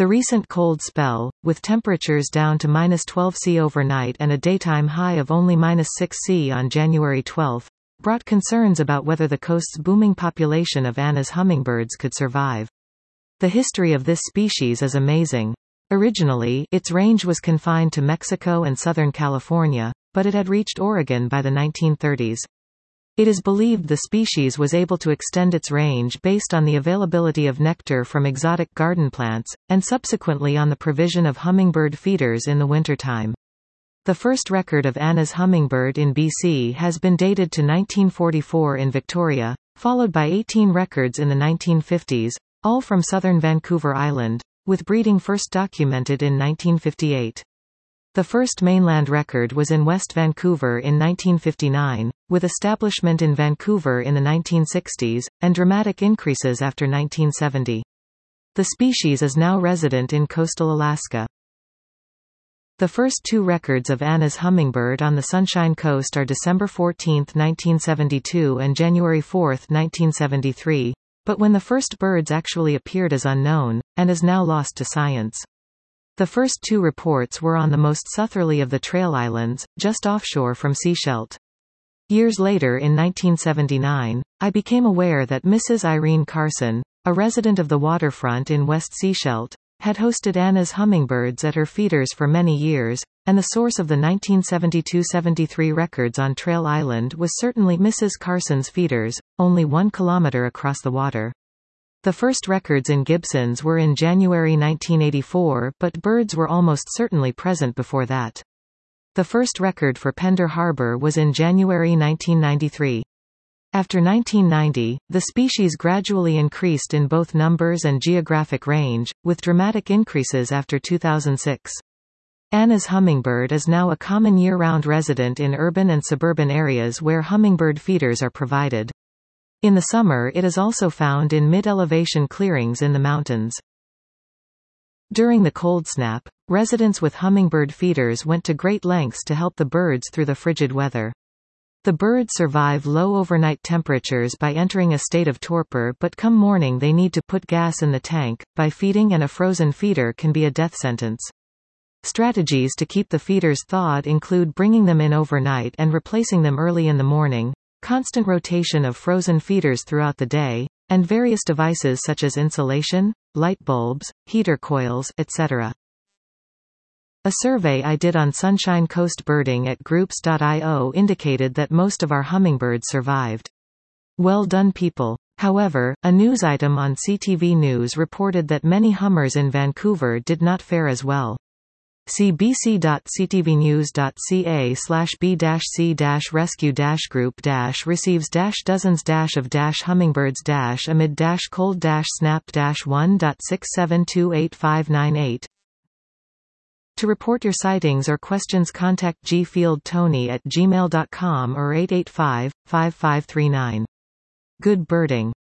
The recent cold spell, with temperatures down to -12 C overnight and a daytime high of only -6 C on January 12, brought concerns about whether the coast's booming population of Anna's hummingbirds could survive. The history of this species is amazing. Originally, its range was confined to Mexico and Southern California, but it had reached Oregon by the 1930s. It is believed the species was able to extend its range based on the availability of nectar from exotic garden plants, and subsequently on the provision of hummingbird feeders in the wintertime. The first record of Anna's hummingbird in BC has been dated to 1944 in Victoria, followed by 18 records in the 1950s, all from southern Vancouver Island, with breeding first documented in 1958. The first mainland record was in West Vancouver in 1959, with establishment in Vancouver in the 1960s, and dramatic increases after 1970. The species is now resident in coastal Alaska. The first two records of Anna's hummingbird on the Sunshine Coast are December 14, 1972 and January 4, 1973, but when the first birds actually appeared is unknown, and is now lost to science. The first two reports were on the most southerly of the Trail Islands, just offshore from Sechelt. Years later in 1979, I became aware that Mrs. Irene Carson, a resident of the waterfront in West Sechelt, had hosted Anna's hummingbirds at her feeders for many years, and the source of the 1972-73 records on Trail Island was certainly Mrs. Carson's feeders, only 1 kilometer across the water. The first records in Gibsons were in January 1984, but birds were almost certainly present before that. The first record for Pender Harbor was in January 1993. After 1990, the species gradually increased in both numbers and geographic range, with dramatic increases after 2006. Anna's hummingbird is now a common year-round resident in urban and suburban areas where hummingbird feeders are provided. In the summer it is also found in mid-elevation clearings in the mountains. During the cold snap, residents with hummingbird feeders went to great lengths to help the birds through the frigid weather. The birds survive low overnight temperatures by entering a state of torpor, but come morning they need to put gas in the tank. By feeding, and a frozen feeder can be a death sentence. Strategies to keep the feeders thawed include bringing them in overnight and replacing them early in the morning, constant rotation of frozen feeders throughout the day, and various devices such as insulation, light bulbs, heater coils, etc. A survey I did on Sunshine Coast birding at groups.io indicated that most of our hummingbirds survived. Well done, people. However, a news item on CTV News reported that many hummers in Vancouver did not fare as well. See bc.ctvnews.ca/b-c-rescue-group-receives-dozens of hummingbirds- amid-cold-snap-1.6728598. To report your sightings or questions, contact gfieldtony@gmail.com or 885-5539. Good birding.